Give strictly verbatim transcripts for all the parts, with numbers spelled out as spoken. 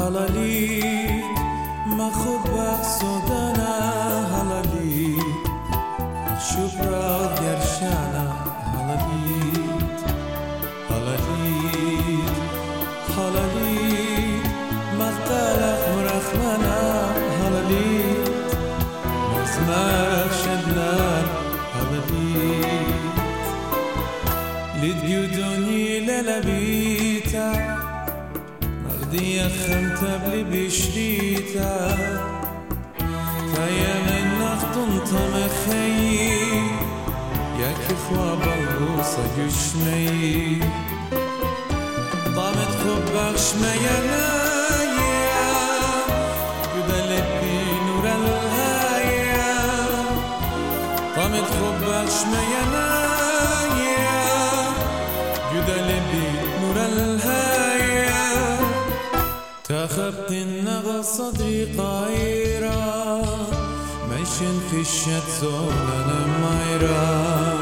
حلالی ما خود بخصودنا حلالی شوف را گرشانا حلالی حلالی حلالی مختلف مرخمنا حلالی مزمخ شدنا حلالی لديودوني للبيتا مردي خمتب لبشريتا تايا من نخطن تمخي ياك خواب الغوصة جشمي طامت خبخ شمينا يا قدلت نور الهايا طامت خبخ شمينا قدلت نور الهايا تخبت النغى صدري قايرة ماشين في الشت زولنا مايرة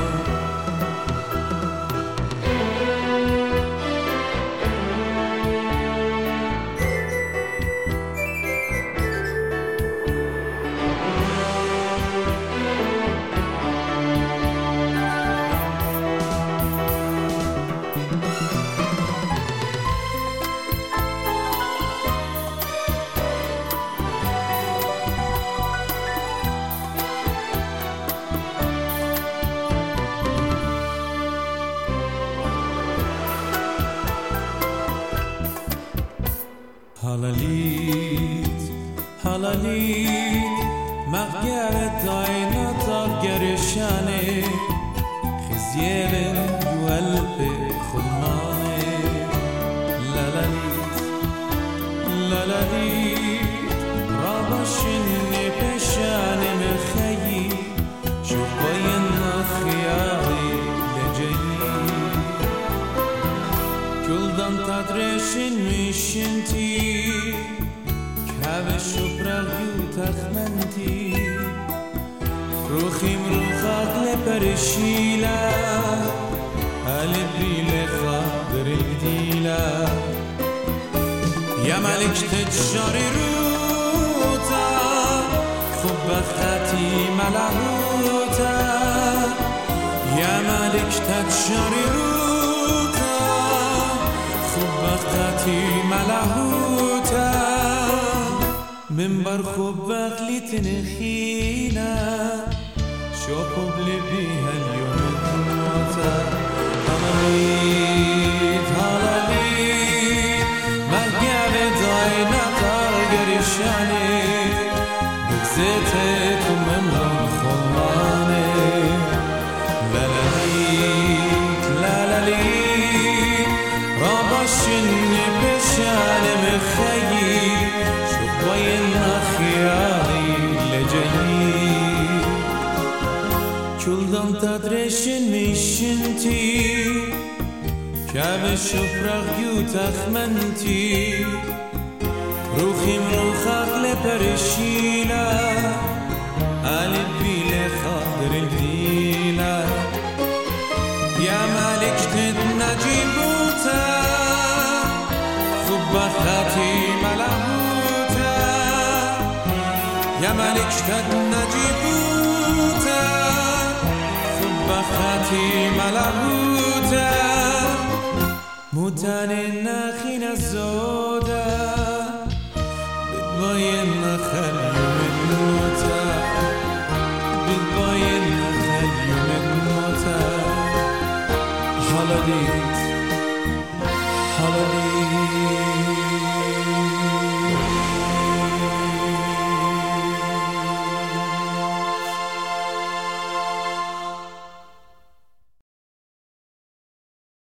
حلاليت حلاليت مغيرت عينات قرشاني خزيبن قلبي خماني لالاليت لالاليت رابشني بشاني مخيي شوف بين خيالي لجيي كلدن تدرشن مشنتي كابش وبرغيو تخمنتي روخي مروخات لبرشيلا قلبي لخاطر الجديلة يا ملك تجاري روتا خبختي ملهوتا يا ملك تجاري روتا خبختي ملهوتا من برخوب بغلي تنخينا شوفوا بلبيها اليوم الموتى حلاليت حلاليت ملقى داينا طاقرشاني بكزيتك ومن الخلاني لالاليت لالاليت رابشني بشاني مخيي وين خيالي لجيي كلدن تدرشن مشنتي كابش وبرغيو تخمنتي روخي مروخاك لبرشيلا قلبي لخاطر الفيلا يا مالك تتنجيبوتا خبختي ملهوتا يا ملك شتد نجيبوتا خبختي ملهوتا موتان النخين الزودا بتبين نخل يوم الموتا بتبين نخل يوم الموتا حلاليت حلاليت